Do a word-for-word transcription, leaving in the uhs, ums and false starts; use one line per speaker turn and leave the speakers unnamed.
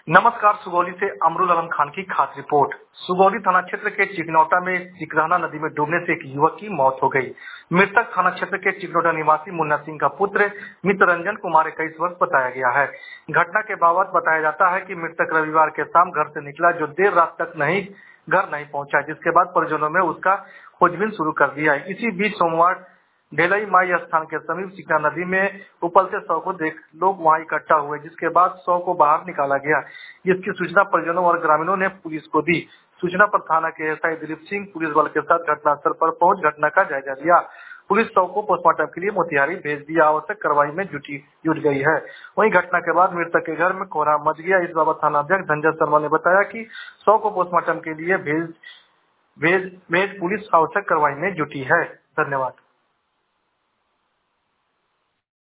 नमस्कार। सुगौली से अमरुल आलम खान की खास रिपोर्ट। सुगौली थाना क्षेत्र के चिकनौटा में चिकराना नदी में डूबने से एक युवक की मौत हो गई। मृतक थाना क्षेत्र के चिकनौटा निवासी मुन्ना सिंह का पुत्र मित्ररंजन कुमार इक्कीस वर्ष बताया गया है। घटना के बाबत बताया जाता है कि मृतक रविवार के शाम घर से निकला, जो देर रात तक नहीं घर नहीं पहुंचा, जिसके बाद परिजनों ने उसका खोजबीन शुरू कर दिया। इसी बीच सोमवार ढेलई माई स्थान के समीप चिकना नदी में उपलते शव को देख लोग वहां इकट्ठा हुए, जिसके बाद शव को बाहर निकाला गया। इसकी सूचना परिजनों और ग्रामीणों ने पुलिस को दी। सूचना पर थाना के एसआई दिलीप सिंह पुलिस बल के साथ घटनास्थल पर पहुंच घटना का जायजा लिया। पुलिस शव को पोस्टमार्टम के लिए मोतिहारी भेज दिया। आवश्यक कार्रवाई में जुटी जुट गई है। वहीं घटना के बाद मृतक के घर में कोहराम मच गया। इस बाबत थाना अध्यक्ष धनंजय शर्मा ने बताया कि शव को पोस्टमार्टम के लिए भेज भेज भेज पुलिस आवश्यक कार्रवाई में जुटी है। धन्यवाद।